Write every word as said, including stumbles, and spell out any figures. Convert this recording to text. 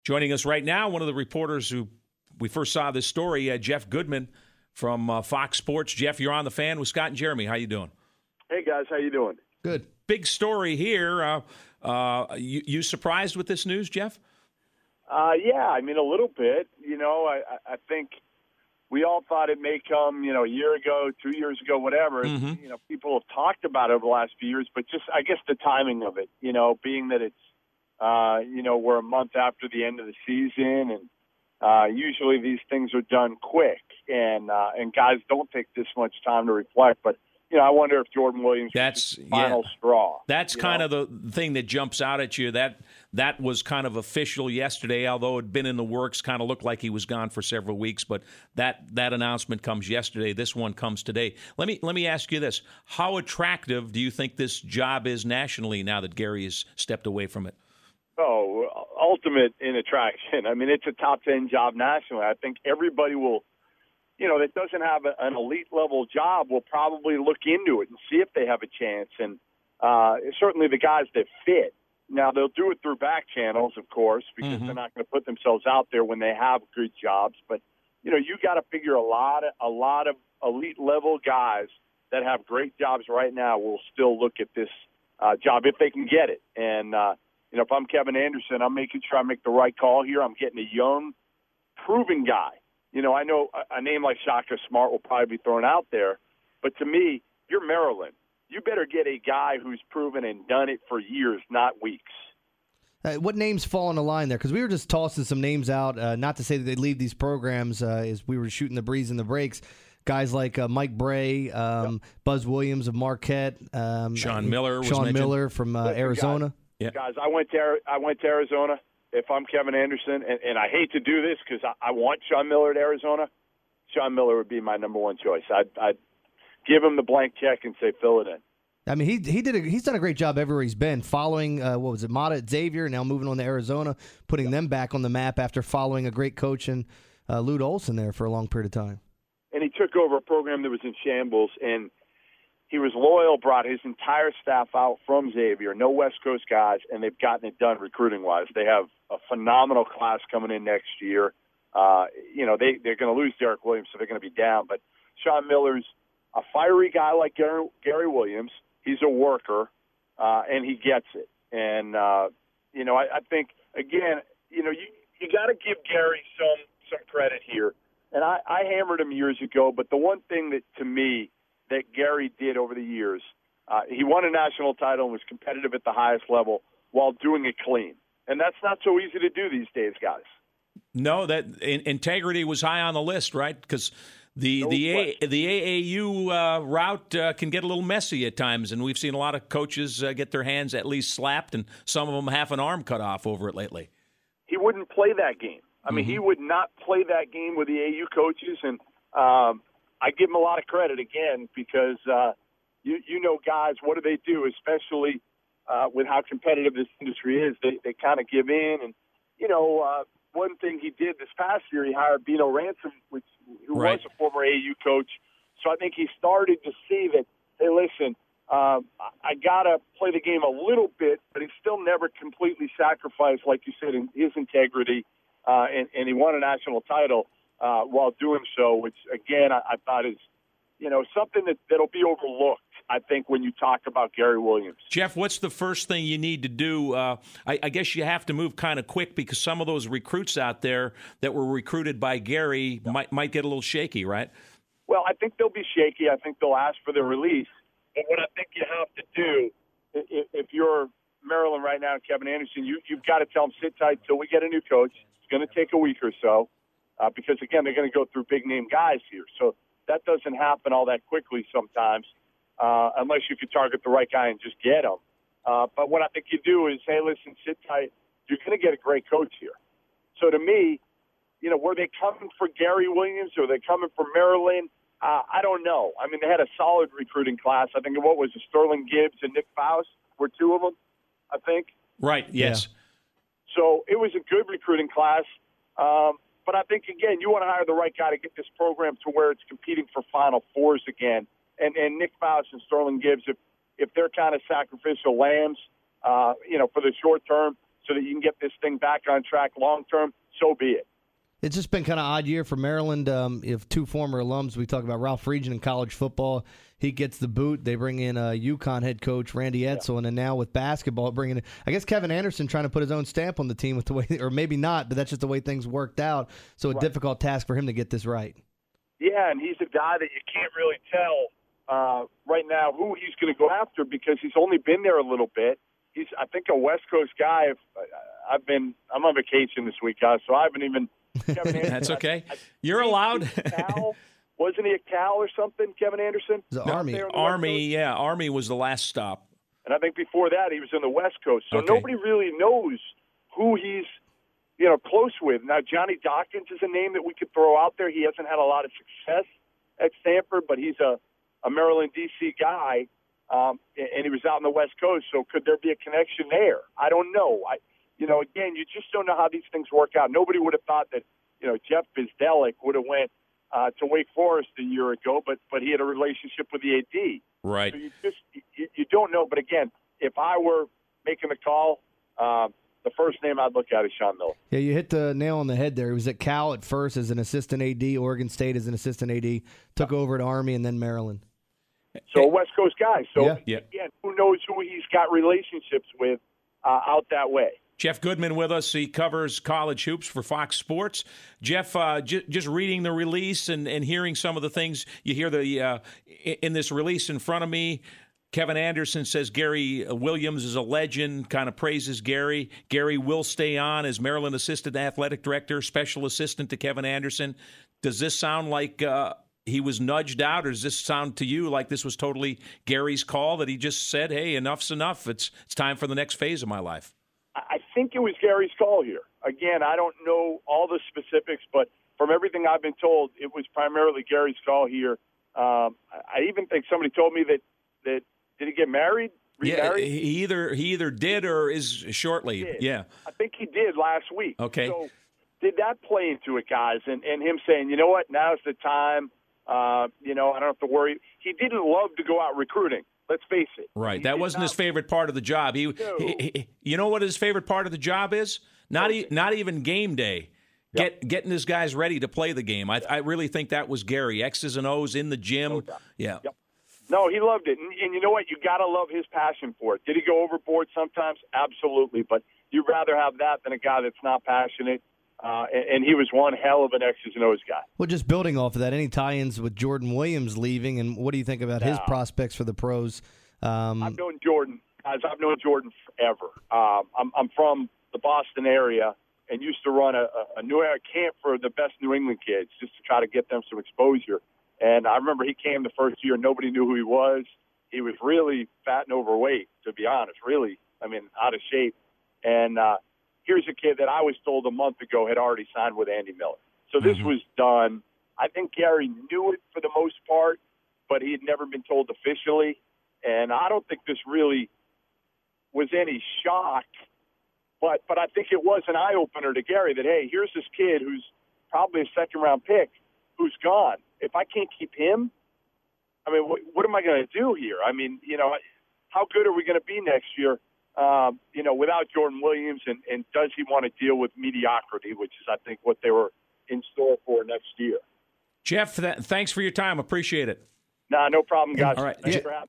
Joining us right now, one of the reporters who we first saw this story, uh, Jeff Goodman from uh, Fox Sports. Jeff, you're on The Fan with Scott and Jeremy. How you doing? Hey, guys. How you doing? Good. Big story here. Uh, uh, you, you surprised with this news, Jeff? Uh, yeah, I mean, a little bit. You know, I, I think we all thought it may come, you know, a year ago, two years ago, whatever. Mm-hmm. You know, people have talked about it over the last few years, but just, I guess, the timing of it, you know, being that it's, uh, you know, we're a month after the end of the season, and uh, usually these things are done quick, and uh, and guys don't take this much time to reflect. But, you know, I wonder if Jordan Williams That's was the final yeah. straw. That's kind know? of the thing that jumps out at you. That that was kind of official yesterday, although it had been in the works, kind of looked like he was gone for several weeks. But that that announcement comes yesterday. This one comes today. Let me let me ask you this: how attractive do you think this job is nationally now that Gary has stepped away from it? Oh, ultimate in attraction. I mean, it's a top ten job nationally. I think everybody will, you know, that doesn't have a, an elite level job will probably look into it and see if they have a chance. And uh, certainly the guys that fit. Now, they'll do it through back channels, of course, because mm-hmm. they're not going to put themselves out there when they have good jobs. But, you know, you got to figure a lot of, a lot of elite level guys that have great jobs right now will still look at this uh, job if they can get it. And, uh, you know, if I'm Kevin Anderson, I'm making sure I make the right call here. I'm getting a young, proven guy. You know, I know a, a name like Shaka Smart will probably be thrown out there, but to me, you're Maryland. You better get a guy who's proven and done it for years, not weeks. Uh, what names fall in the line there? Because we were just tossing some names out, uh, not to say that they leave these programs uh, as we were shooting the breeze in the breaks. Guys like uh, Mike Bray, um, yep. Buzz Williams of Marquette, um, Sean Miller, was Sean mentioned. Miller from uh, Arizona. Guys, yeah. guys, I went to I went to Arizona. If I'm Kevin Anderson, and, and I hate to do this because I, I want Sean Miller at Arizona, Sean Miller would be my number one choice. I'd, I'd give him the blank check and say fill it in. I mean, he he did a, he's done a great job everywhere he's been, following, uh, what was it, Mata at Xavier, now moving on to Arizona, putting yep. them back on the map after following a great coach in uh, Lute Olson there for a long period of time. And he took over a program that was in shambles, and he was loyal, brought his entire staff out from Xavier, no West Coast guys, and they've gotten it done recruiting-wise. They have a phenomenal class coming in next year. Uh, you know, they, they're going to lose Derek Williams, so they're going to be down. But Sean Miller's a fiery guy like Gary, Gary Williams. He's a worker, uh, and he gets it. And, uh, you know, I, I think, again, you know, you, you got to give Gary some, some credit here. And I, I hammered him years ago, but the one thing that, to me, that Gary did over the years, uh, he won a national title and was competitive at the highest level while doing it clean. And that's not so easy to do these days, guys. No, that in, integrity was high on the list, right? Because the no the a, the A A U uh, route uh, can get a little messy at times, and we've seen a lot of coaches uh, get their hands at least slapped, and some of them half an arm cut off over it lately. He wouldn't play that game. I mean, mm-hmm. he would not play that game with the A A U coaches, and um, I give him a lot of credit again because uh, you you know, guys, what do they do, especially uh, with how competitive this industry is? They they kind of give in, and you know, uh, one thing he did this past year, he hired Bino Ransom, which who right. was a former A A U coach. So I think he started to see that. Hey, listen, um, I, I gotta play the game a little bit, but he still never completely sacrificed, like you said, in his integrity. Uh, and, and he won a national title uh, while doing so, which, again, I, I thought is, you know, something that, that'll be overlooked, I think, when you talk about Gary Williams. Jeff, what's the first thing you need to do? Uh, I, I guess you have to move kind of quick because some of those recruits out there that were recruited by Gary yeah. might might get a little shaky, right? Well, I think they'll be shaky. I think they'll ask for their release. But what I think you have to do, if, if you're Maryland right now, Kevin Anderson, you, you've got to tell them, sit tight till we get a new coach. Going to take a week or so uh, because, again, they're going to go through big-name guys here. So that doesn't happen all that quickly sometimes uh, unless you can target the right guy and just get him. Uh, but what I think you do is, hey, listen, sit tight. You're going to get a great coach here. So to me, you know, were they coming for Gary Williams or were they coming for Maryland? Uh, I don't know. I mean, they had a solid recruiting class. I think what was it, Sterling Gibbs and Nick Faust were two of them, I think. Right, yes. Yeah. So it was a good recruiting class. Um, but I think, again, you want to hire the right guy to get this program to where it's competing for Final Fours again. And, and Nick Faust and Sterling Gibbs, if, if they're kind of sacrificial lambs, uh, you know, for the short term, so that you can get this thing back on track long term, so be it. It's just been kind of odd year for Maryland. Um, if two former alums, we talk about Ralph Friedgen in college football, he gets the boot. They bring in uh, UConn head coach Randy Edsall, yeah. and then now with basketball, bringing in, I guess Kevin Anderson trying to put his own stamp on the team with the way, or maybe not, but that's just the way things worked out. So a right. difficult task for him to get this right. Yeah, and he's a guy that you can't really tell uh, right now who he's going to go after because he's only been there a little bit. He's, I think, a West Coast guy. If, I've been, I'm on vacation this week, guys, so I haven't even. Kevin Anderson, That's okay. I, I You're allowed. Cal, wasn't he a Cal or something, Kevin Anderson? The no, Army. The Army, yeah. Army was the last stop. And I think before that he was in the West Coast. So okay. nobody really knows who he's, you know, close with. Now, Johnny Dawkins is a name that we could throw out there. He hasn't had a lot of success at Stanford, but he's a, a Maryland, D C guy, um, and he was out on the West Coast. So could there be a connection there? I don't know. I You know, again, you just don't know how these things work out. Nobody would have thought that, you know, Jeff Bizdelic would have went uh, to Wake Forest a year ago, but but he had a relationship with the A D. Right. So you just you, you don't know. But again, if I were making the call, uh, the first name I'd look at is Sean Miller. Yeah, you hit the nail on the head there. He was at Cal at first as an assistant A D, Oregon State as an assistant A D, took over at Army, and then Maryland. So a West Coast guy. So yeah. Yeah. again, who knows who he's got relationships with uh, out that way. Jeff Goodman with us. He covers college hoops for Fox Sports. Jeff, uh, j- just reading the release and, and hearing some of the things you hear the uh, in this release in front of me. Kevin Anderson says Gary Williams is a legend, kind of praises Gary. Gary will stay on as Maryland Assistant Athletic Director, Special Assistant to Kevin Anderson. Does this sound like uh, he was nudged out, or does this sound to you like this was totally Gary's call, that he just said, hey, enough's enough. It's, it's time for the next phase of my life? I think it was Gary's call here. Again, I don't know all the specifics, but from everything I've been told, it was primarily Gary's call here. Um, I even think somebody told me that, that did he get married? Remarried? Yeah, he either he either did or is shortly. Did. Yeah, I think he did last week. Okay. So did that play into it, guys? And and him saying, you know what, now's the time. Uh, you know, I don't have to worry. He didn't love to go out recruiting. Let's face it. Right. He that wasn't not, his favorite part of the job. He, he, he, you know what his favorite part of the job is? Not okay. e- not even game day. Get yep. getting his guys ready to play the game. I, I really think that was Gary. X's and O's in the gym. No yeah. Yep. No, he loved it. And, and you know what? You got to love his passion for it. Did he go overboard sometimes? Absolutely. But you'd rather have that than a guy that's not passionate. Uh, and, and he was one hell of an X's and O's guy. Well, just building off of that, any tie-ins with Jordan Williams leaving, and what do you think about yeah. his prospects for the pros? Um, I've known Jordan, guys. I've known Jordan forever. Um, I'm, I'm from the Boston area and used to run a, a New Era camp for the best New England kids just to try to get them some exposure. And I remember he came the first year, nobody knew who he was. He was really fat and overweight, to be honest, really, I mean, out of shape. And uh, here's a kid that I was told a month ago had already signed with Andy Miller. So this mm-hmm. was done. I think Gary knew it for the most part, but he had never been told officially. And I don't think this really was any shock, but but I think it was an eye-opener to Gary that, hey, here's this kid who's probably a second-round pick who's gone. If I can't keep him, I mean, what, what am I going to do here? I mean, you know, how good are we going to be next year, um, you know, without Jordan Williams, and, and does he want to deal with mediocrity, which is, I think, what they were in store for next year. Jeff, th- thanks for your time. Appreciate it. Nah, no problem, guys. All right. Thanks Je- for having me.